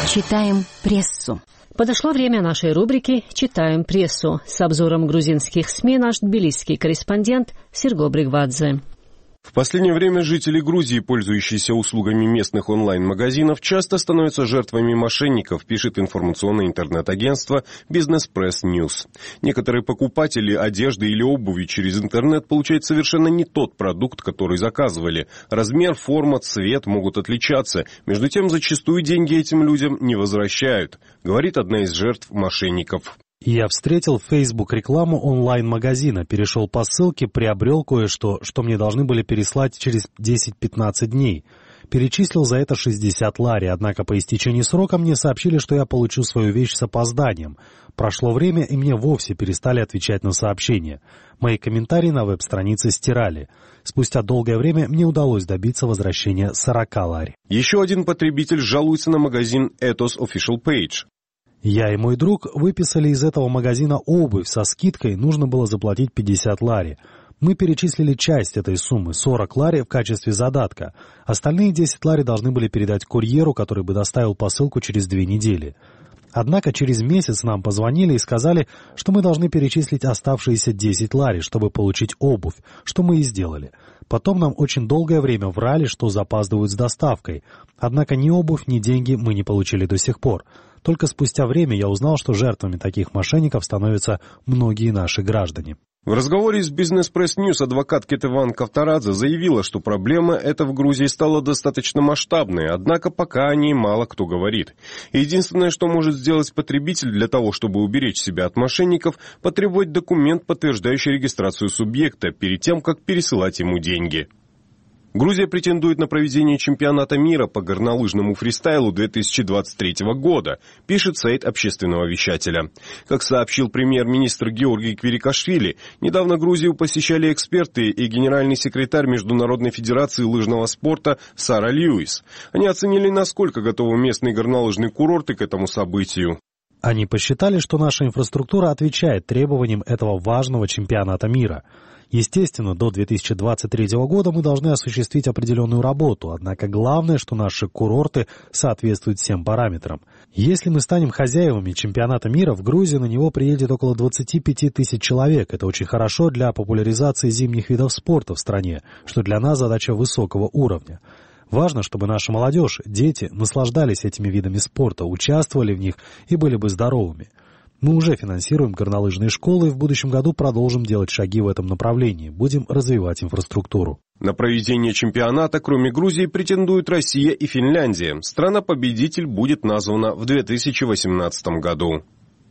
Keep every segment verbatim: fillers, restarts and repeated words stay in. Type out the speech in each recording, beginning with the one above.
Читаем прессу. Подошло время нашей рубрики «Читаем прессу». С обзором грузинских СМИ наш тбилисский корреспондент Серго Бригвадзе. В последнее время жители Грузии, пользующиеся услугами местных онлайн-магазинов, часто становятся жертвами мошенников, пишет информационное интернет-агентство Business Press News. Некоторые покупатели одежды или обуви через интернет получают совершенно не тот продукт, который заказывали. Размер, форма, цвет могут отличаться. Между тем, зачастую деньги этим людям не возвращают, говорит одна из жертв мошенников. Я встретил в Facebook рекламу онлайн-магазина, перешел по ссылке, приобрел кое-что, что мне должны были переслать через десять-пятнадцать дней. Перечислил за это шестьдесят лари, однако по истечении срока мне сообщили, что я получу свою вещь с опозданием. Прошло время, и мне вовсе перестали отвечать на сообщения. Мои комментарии на веб-странице стирали. Спустя долгое время мне удалось добиться возвращения сорок лари. Еще один потребитель жалуется на магазин Ethos Official Page. Я и мой друг выписали из этого магазина обувь со скидкой, нужно было заплатить пятьдесят лари. Мы перечислили часть этой суммы, сорок лари в качестве задатка. Остальные десять лари должны были передать курьеру, который бы доставил посылку через две недели. Однако через месяц нам позвонили и сказали, что мы должны перечислить оставшиеся десять лари, чтобы получить обувь, что мы и сделали. Потом нам очень долгое время врали, что запаздывают с доставкой. Однако ни обувь, ни деньги мы не получили до сих пор. Только спустя время я узнал, что жертвами таких мошенников становятся многие наши граждане. В разговоре с Business Press News адвокат Кетеван Кавторадзе заявила, что проблема эта в Грузии стала достаточно масштабной, однако пока о ней мало кто говорит. Единственное, что может сделать потребитель для того, чтобы уберечь себя от мошенников, потребовать документ, подтверждающий регистрацию субъекта, перед тем, как пересылать ему деньги. Грузия претендует на проведение чемпионата мира по горнолыжному фристайлу две тысячи двадцать третьего года, пишет сайт общественного вещателя. Как сообщил премьер-министр Георгий Квирикашвили, недавно Грузию посещали эксперты и генеральный секретарь Международной федерации лыжного спорта Сара Льюис. Они оценили, насколько готовы местные горнолыжные курорты к этому событию. Они посчитали, что наша инфраструктура отвечает требованиям этого важного чемпионата мира. Естественно, до две тысячи двадцать третьего года мы должны осуществить определенную работу, однако главное, что наши курорты соответствуют всем параметрам. Если мы станем хозяевами чемпионата мира, в Грузию на него приедет около двадцать пять тысяч человек. Это очень хорошо для популяризации зимних видов спорта в стране, что для нас задача высокого уровня. Важно, чтобы наша молодежь, дети наслаждались этими видами спорта, участвовали в них и были бы здоровыми. Мы уже финансируем горнолыжные школы и в будущем году продолжим делать шаги в этом направлении. Будем развивать инфраструктуру. На проведение чемпионата, кроме Грузии, претендуют Россия и Финляндия. Страна-победитель будет названа в две тысячи восемнадцатом году.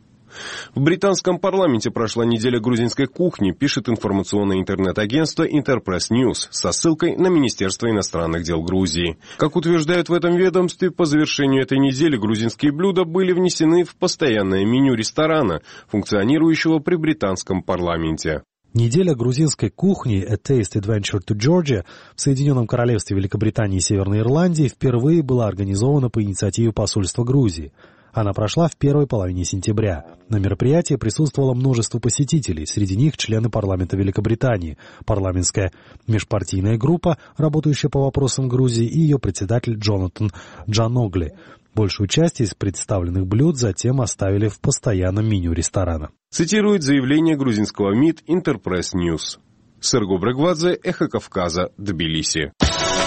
В британском парламенте прошла неделя грузинской кухни, пишет информационное интернет-агентство Interpress News со ссылкой на Министерство иностранных дел Грузии. Как утверждают в этом ведомстве, по завершению этой недели грузинские блюда были внесены в постоянное меню ресторана, функционирующего при британском парламенте. Неделя грузинской кухни «A Taste Adventure to Georgia» в Соединенном Королевстве Великобритании и Северной Ирландии впервые была организована по инициативе посольства Грузии. Она прошла в первой половине сентября. На мероприятии присутствовало множество посетителей, среди них члены парламента Великобритании, парламентская межпартийная группа, работающая по вопросам Грузии, и ее председатель Джонатан Джаногли. Большую часть из представленных блюд затем оставили в постоянном меню ресторана. Цитирует заявление грузинского МИД Interpress News. Серго Бригвадзе, Эхо Кавказа, Тбилиси.